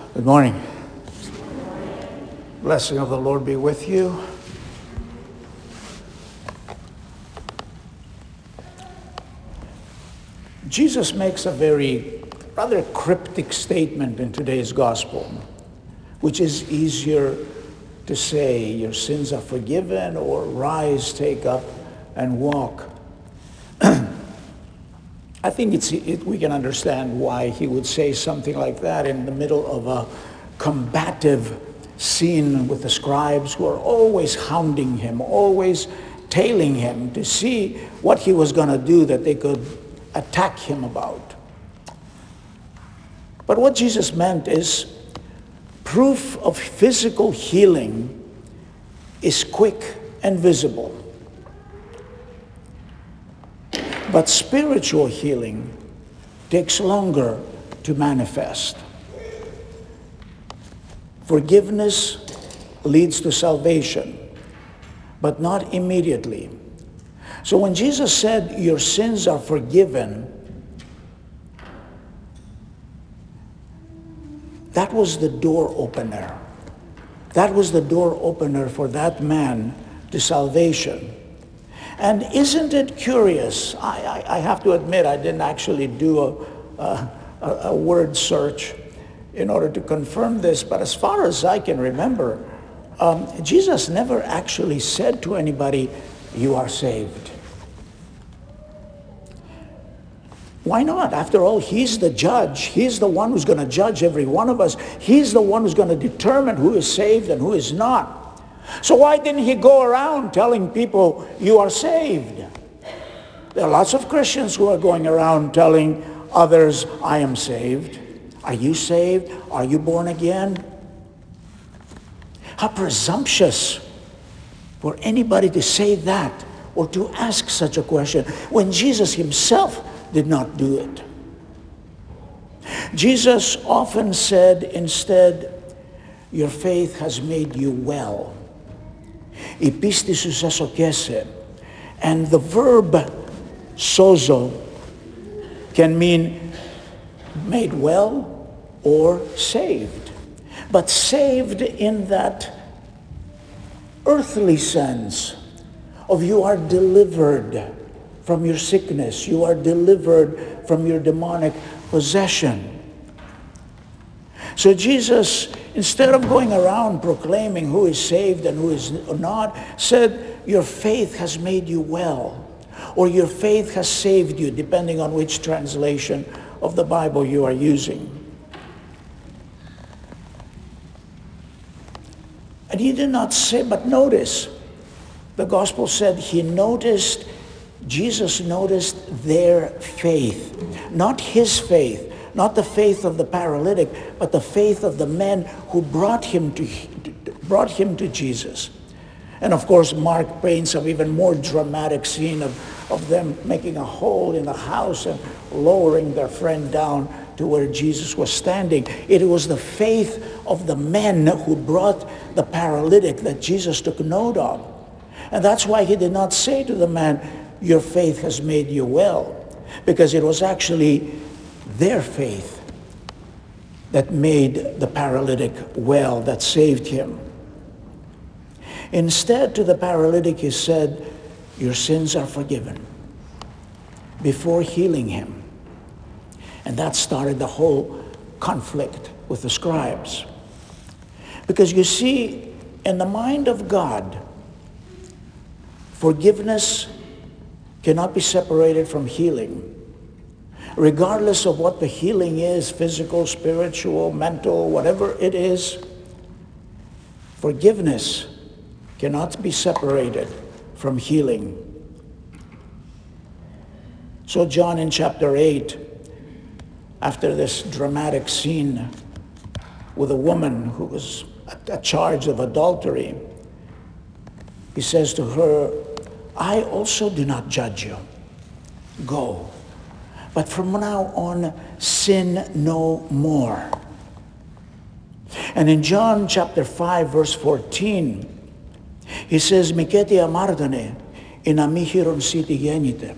Good morning. Blessing of the Lord be with you. Jesus makes a rather cryptic statement in today's gospel, which is easier to say, your sins are forgiven, or rise, take up, and walk. I think we can understand why he would say something like that in the middle of a combative scene with the scribes who are always hounding him, always tailing him to see what he was going to do that they could attack him about. But what Jesus meant is proof of physical healing is quick and visible. But spiritual healing takes longer to manifest. Forgiveness leads to salvation, but not immediately. So when Jesus said, your sins are forgiven, that was the door opener. That was the door opener for that man to salvation. And isn't it curious? I have to admit, I didn't actually do a word search in order to confirm this, but as far as I can remember, Jesus never actually said to anybody, you are saved. Why not? After all, he's the judge. He's the one who's going to judge every one of us. He's the one who's going to determine who is saved and who is not. So why didn't he go around telling people, you are saved? There are lots of Christians who are going around telling others, I am saved. Are you saved? Are you born again? How presumptuous for anybody to say that or to ask such a question when Jesus himself did not do it. Jesus often said instead, your faith has made you well. Η πίστη σου σε σοκέσε. And the verb sozo can mean made well or saved. But saved in that earthly sense of you are delivered from your sickness. You are delivered from your demonic possession. So Jesus, instead of going around proclaiming who is saved and who is not, said, your faith has made you well, or your faith has saved you, depending on which translation of the Bible you are using. And he did not say, but notice, the gospel said Jesus noticed their faith, not his faith, not the faith of the paralytic, but the faith of the men who brought him to Jesus. And of course, Mark paints an even more dramatic scene of them making a hole in the house and lowering their friend down to where Jesus was standing. It was the faith of the men who brought the paralytic that Jesus took note of. And that's why he did not say to the man, your faith has made you well, because it was actually their faith that made the paralytic well, that saved him. Instead, to the paralytic, he said, your sins are forgiven, before healing him. And that started the whole conflict with the scribes. Because you see, in the mind of God, forgiveness cannot be separated from healing. Regardless of what the healing is, physical, spiritual, mental, whatever it is, forgiveness cannot be separated from healing. So John in chapter 8, after this dramatic scene with a woman who was charged of adultery, he says to her, I also do not judge you. Go. But from now on, sin no more. And in John chapter 5, verse 14, he says, Miketi amardane, in amihiron siti genite.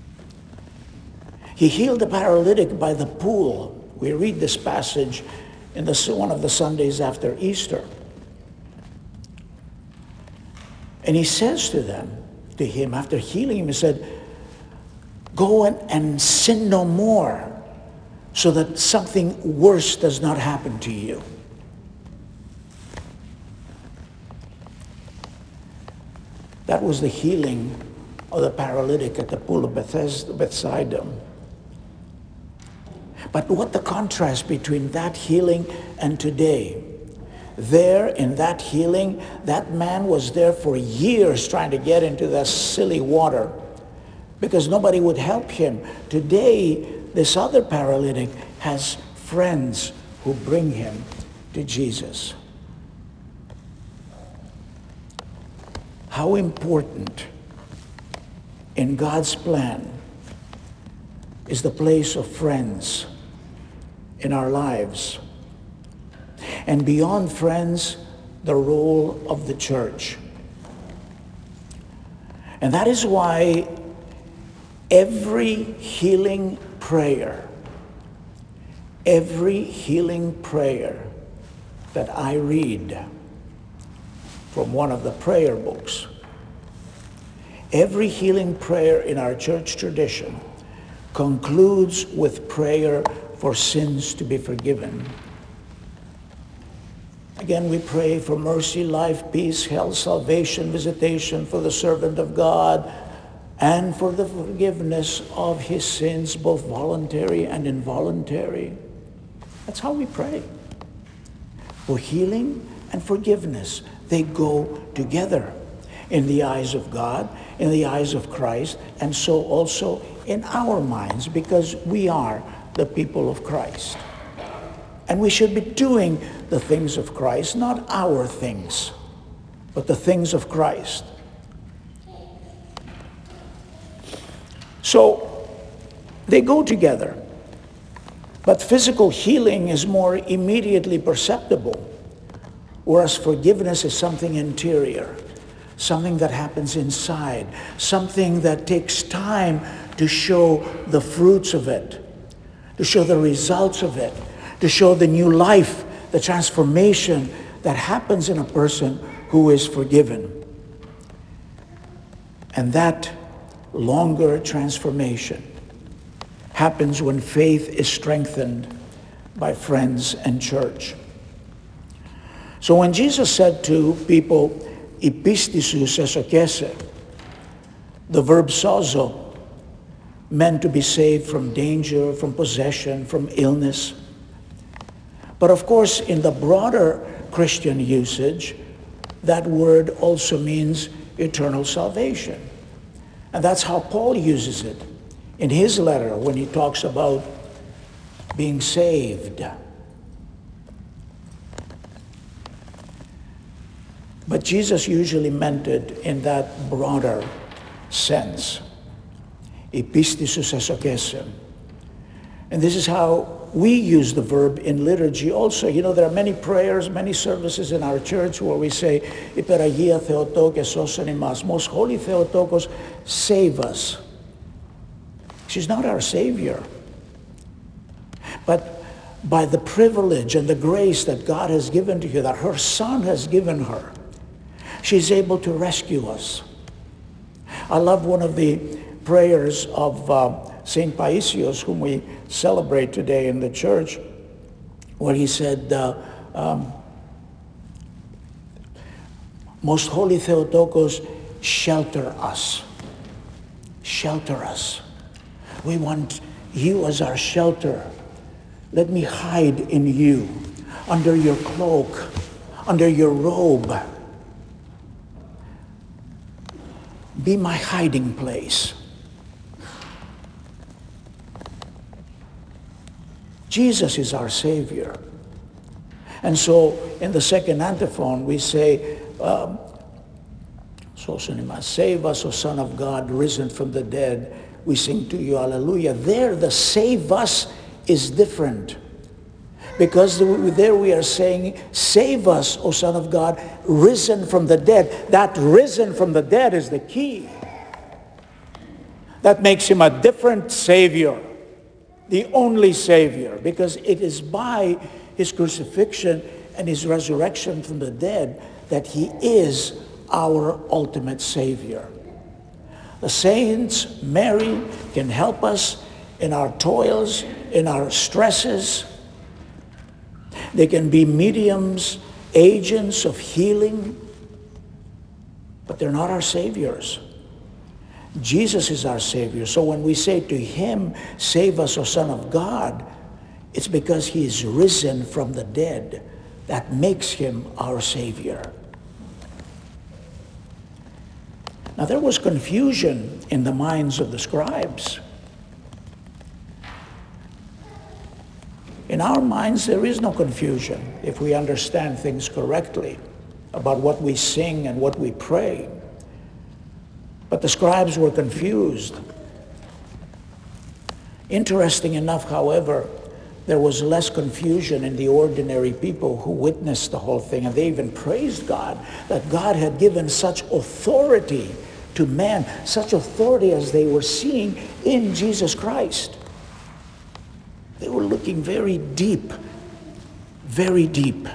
He healed the paralytic by the pool. We read this passage in one of the Sundays after Easter. And he says to him, after healing him, he said, go and sin no more, so that something worse does not happen to you. That was the healing of the paralytic at the pool of Bethsaida. But what the contrast between that healing and today? There, in that healing, that man was there for years trying to get into that silly water because nobody would help him. Today, this other paralytic has friends who bring him to Jesus. How important in God's plan is the place of friends in our lives. And beyond friends, the role of the church. And that is why every healing prayer that I read from one of the prayer books, every healing prayer in our church tradition concludes with prayer for sins to be forgiven. Again, we pray for mercy, life, peace, health, salvation, visitation for the servant of God, and for the forgiveness of his sins, both voluntary and involuntary. That's how we pray. For healing and forgiveness, they go together in the eyes of God, in the eyes of Christ, and so also in our minds, because we are the people of Christ. And we should be doing the things of Christ, not our things, but the things of Christ. So they go together. But physical healing is more immediately perceptible, whereas forgiveness is something interior, something that happens inside, something that takes time to show the fruits of it, to show the results of it, to show the new life, the transformation that happens in a person who is forgiven. And that longer transformation happens when faith is strengthened by friends and church. So when Jesus said to people, "Ipistisus esokese," the verb sozo meant to be saved from danger, from possession, from illness. But of course, in the broader Christian usage, that word also means eternal salvation. And that's how Paul uses it in his letter when he talks about being saved. But Jesus usually meant it in that broader sense. Ipistisus esokese. And this is how we use the verb in liturgy also. You know, there are many prayers, many services in our church where we say, Υπεραγία Θεοτόκε σώσον ημάς. Most Holy Theotokos, save us. She's not our Savior. But by the privilege and the grace that God has given to her, that her Son has given her, she's able to rescue us. I love one of the prayers of St. Paisios, whom we celebrate today in the church, where he said, Most Holy Theotokos, shelter us. Shelter us. We want you as our shelter. Let me hide in you, under your cloak, under your robe. Be my hiding place. Jesus is our Savior. And so in the second antiphon we say, save us, O Son of God, risen from the dead. We sing to you, Hallelujah. There, the save us is different. Because there we are saying, save us, O Son of God, risen from the dead. That risen from the dead is the key. That makes him a different Savior. The only Savior, because it is by his crucifixion and his resurrection from the dead that he is our ultimate Savior. The saints, Mary, can help us in our toils, in our stresses. They can be mediums, agents of healing, but they're not our saviors. Jesus is our Savior. So when we say to him, "Save us, O Son of God," it's because he is risen from the dead. That makes him our Savior. Now there was confusion in the minds of the scribes. In our minds, there is no confusion if we understand things correctly about what we sing and what we pray. But the scribes were confused. Interesting enough, however, there was less confusion in the ordinary people who witnessed the whole thing, and they even praised God that God had given such authority to man, such authority as they were seeing in Jesus Christ. They were looking very deep, very deep.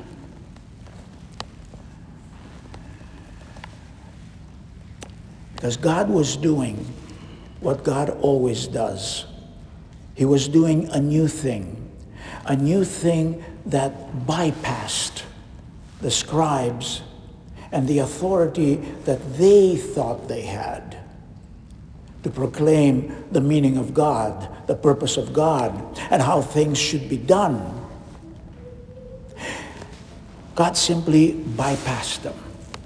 Because God was doing what God always does. He was doing a new thing that bypassed the scribes and the authority that they thought they had to proclaim the meaning of God, the purpose of God, and how things should be done. God simply bypassed them.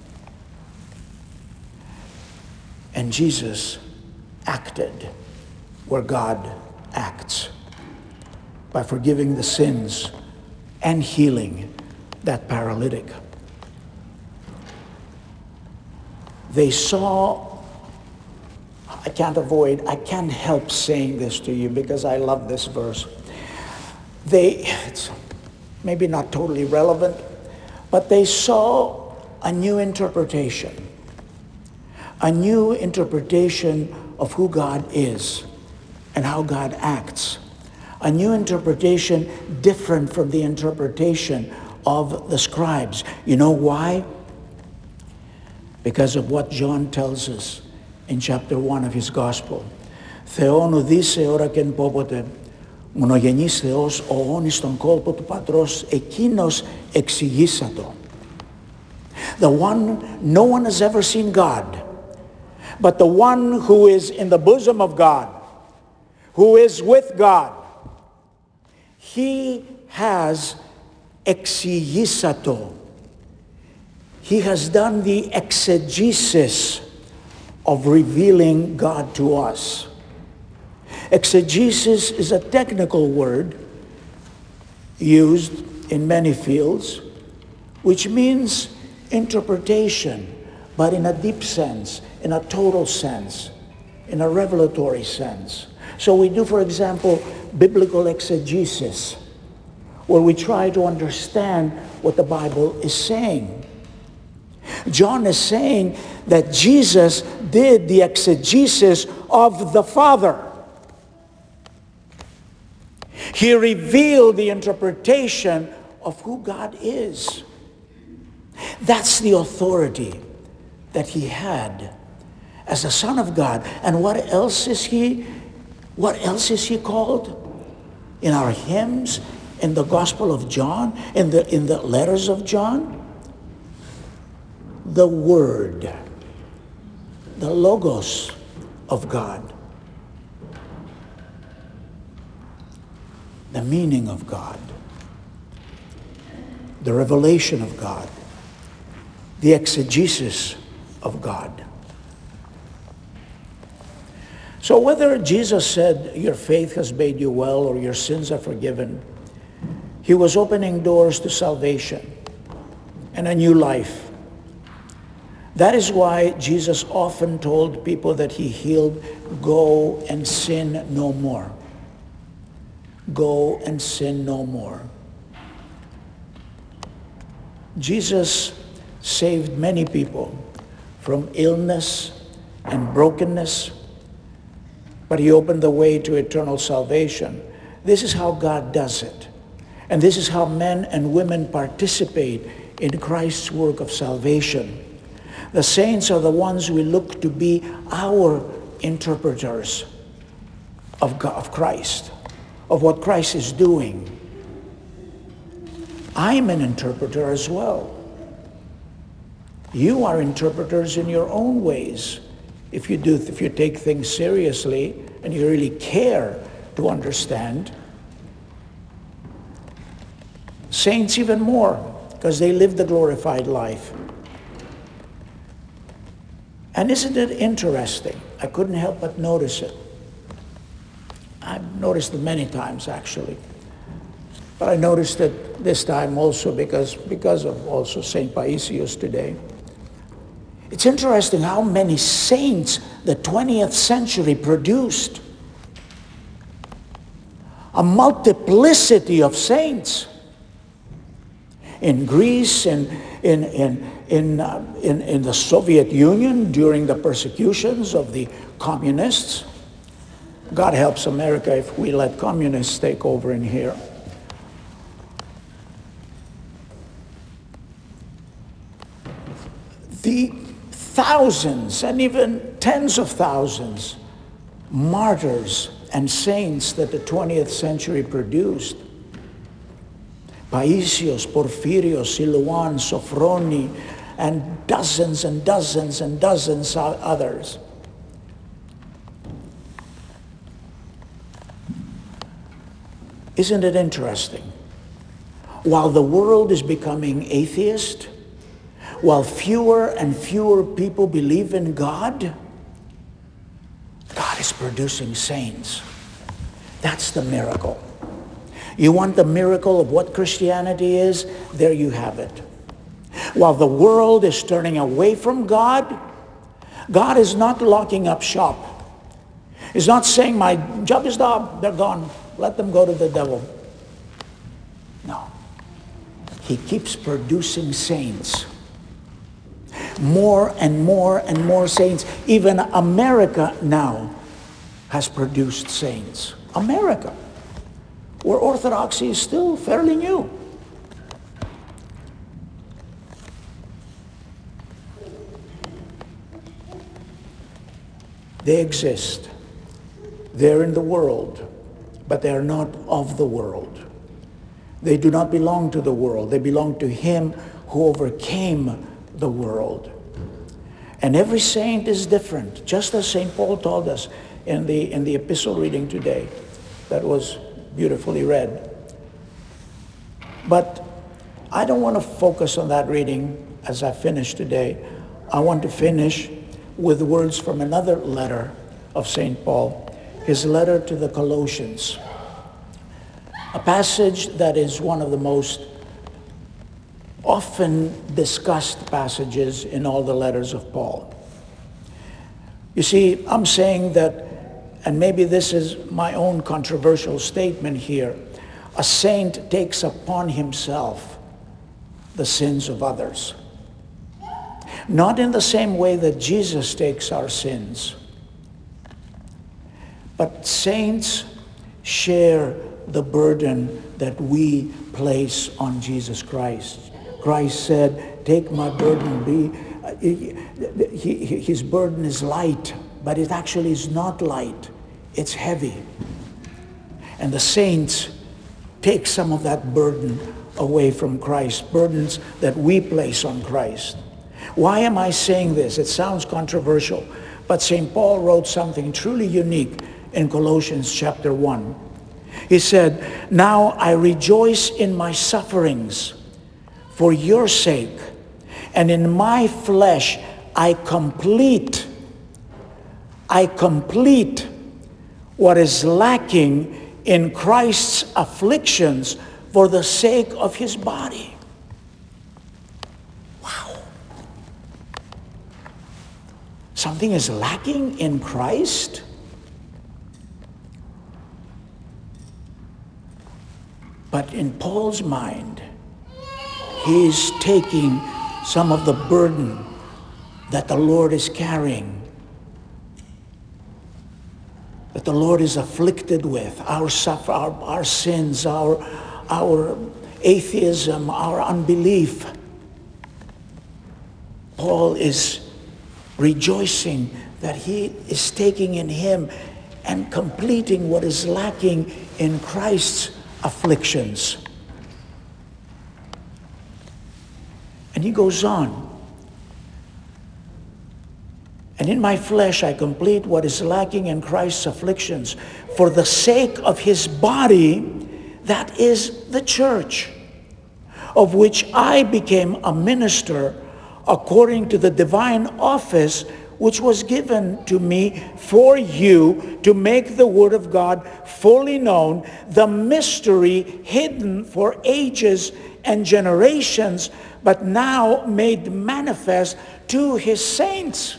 And Jesus acted where God acts, by forgiving the sins and healing that paralytic. They saw, I can't help saying this to you because I love this verse. It's maybe not totally relevant, but they saw a new interpretation of who God is and how God acts. A new interpretation different from the interpretation of the scribes. You know why? Because of what John tells us in chapter 1 of his gospel. Θεόν ουδήσε ώρα και εν πόποτε, μονογενής Θεός ο όνης στον κόλπο του Πατρός, εκείνος εξηγήσατο. The one, no one has ever seen God, but the one who is in the bosom of God, who is with God, he has exegesato. He has done the exegesis of revealing God to us. Exegesis is a technical word used in many fields, which means interpretation, but in a deep sense, in a total sense, in a revelatory sense. So we do, for example, biblical exegesis, where we try to understand what the Bible is saying. John is saying that Jesus did the exegesis of the Father. He revealed the interpretation of who God is. That's the authority that he had as the Son of God. And what else is he? What else is he called? In our hymns, in the Gospel of John, in the letters of John? The Word, the Logos of God, the meaning of God, the revelation of God, the exegesis of God. So whether Jesus said, "Your faith has made you well," or "Your sins are forgiven," he was opening doors to salvation and a new life. That is why Jesus often told people that he healed, "Go and sin no more. Go and sin no more." Jesus saved many people from illness and brokenness, but he opened the way to eternal salvation. This is how God does it. And this is how men and women participate in Christ's work of salvation. The saints are the ones we look to be our interpreters of God, of Christ, of what Christ is doing. I'm an interpreter as well. You are interpreters in your own ways. If you take things seriously and you really care to understand. Saints even more, because they live the glorified life. And isn't it interesting? I couldn't help but notice it. I've noticed it many times, actually. But I noticed it this time also because of also St. Paisios today. It's interesting how many saints the 20th century produced. A multiplicity of saints. In Greece, in the Soviet Union during the persecutions of the communists. God helps America if we let communists take over in here. The thousands and even tens of thousands martyrs and saints that the 20th century produced. Paisios, Porphyrios, Silouan, Sophroni, and dozens and dozens and dozens of others. Isn't it interesting? While the world is becoming atheist, while fewer and fewer people believe in God, God is producing saints. That's the miracle. You want the miracle of what Christianity is? There you have it. While the world is turning away from God, God is not locking up shop. He's not saying, my job is done, they're gone. Let them go to the devil. No. He keeps producing saints. More and more and more saints. Even America now has produced saints. America, where Orthodoxy is still fairly new. They exist. They're in the world, but they are not of the world. They do not belong to the world. They belong to Him who overcame the world. And every saint is different, just as St. Paul told us in the epistle reading today that was beautifully read. But I don't want to focus on that reading as I finish today. I want to finish with words from another letter of St. Paul, his letter to the Colossians. A passage that is one of the most often discussed passages in all the letters of Paul. You see, I'm saying that, and maybe this is my own controversial statement here, a saint takes upon himself the sins of others. Not in the same way that Jesus takes our sins, but saints share the burden that we place on Jesus Christ. Christ said, take my burden. His burden is light, but it actually is not light. It's heavy. And the saints take some of that burden away from Christ, burdens that we place on Christ. Why am I saying this? It sounds controversial, but St. Paul wrote something truly unique in Colossians chapter 1. He said, now I rejoice in my sufferings for your sake, and in my flesh I complete what is lacking in Christ's afflictions for the sake of his body. Wow. Something is lacking in Christ? But in Paul's mind, he is taking some of the burden that the Lord is carrying, that the Lord is afflicted with, our sins, our our atheism, our unbelief. Paul is rejoicing that he is taking in him and completing what is lacking in Christ's afflictions. And he goes on. And in my flesh I complete what is lacking in Christ's afflictions for the sake of his body, that is the church, of which I became a minister according to the divine office which was given to me for you, to make the word of God fully known, the mystery hidden for ages and generations, but now made manifest to his saints.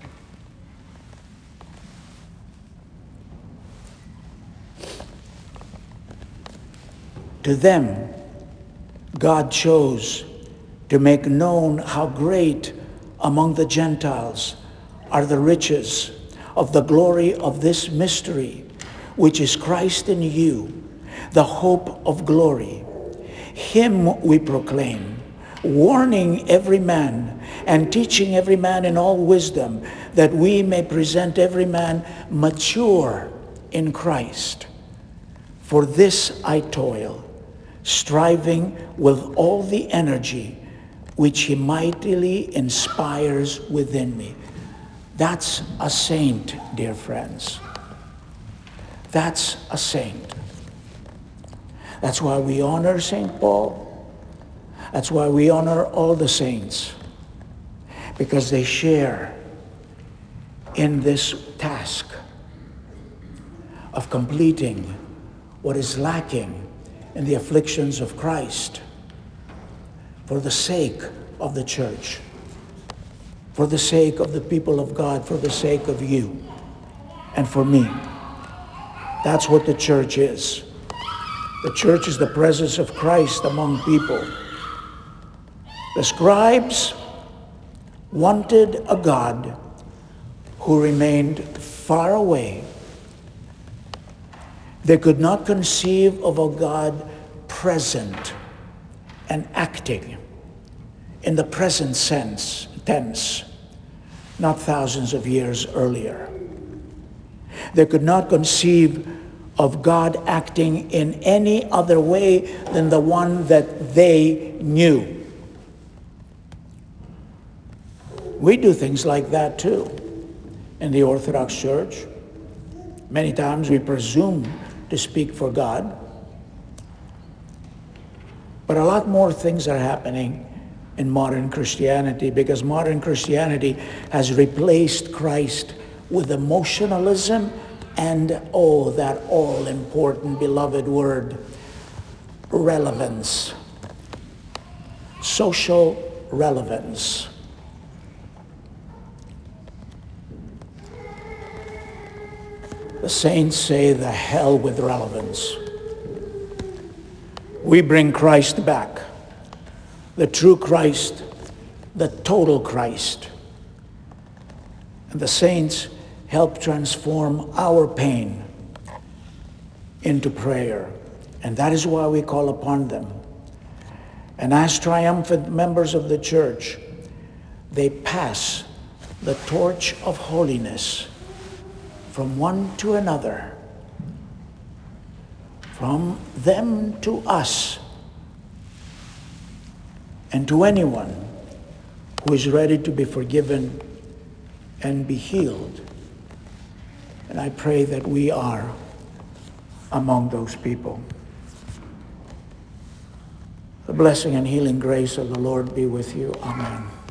To them, God chose to make known how great among the Gentiles are the riches of the glory of this mystery, which is Christ in you, the hope of glory. Him we proclaim, warning every man and teaching every man in all wisdom, that we may present every man mature in Christ. For this I toil, striving with all the energy which he mightily inspires within me. That's a saint, dear friends. That's a saint. That's why we honor St. Paul. That's why we honor all the saints, because they share in this task of completing what is lacking in the afflictions of Christ for the sake of the church, for the sake of the people of God, for the sake of you and for me. That's what the church is. The church is the presence of Christ among people. The scribes wanted a God who remained far away. They could not conceive of a God present and acting in the present tense, not thousands of years earlier. They could not conceive of God acting in any other way than the one that they knew. We do things like that too in the Orthodox Church. Many times we presume to speak for God. But a lot more things are happening in modern Christianity, because modern Christianity has replaced Christ with emotionalism and, that all-important, beloved word, relevance. Social relevance. The saints say, the hell with relevance. We bring Christ back, the true Christ, the total Christ. And the saints help transform our pain into prayer. And that is why we call upon them. And as triumphant members of the church, they pass the torch of holiness from one to another, from them to us, and to anyone who is ready to be forgiven and be healed. And I pray that we are among those people. The blessing and healing grace of the Lord be with you. Amen.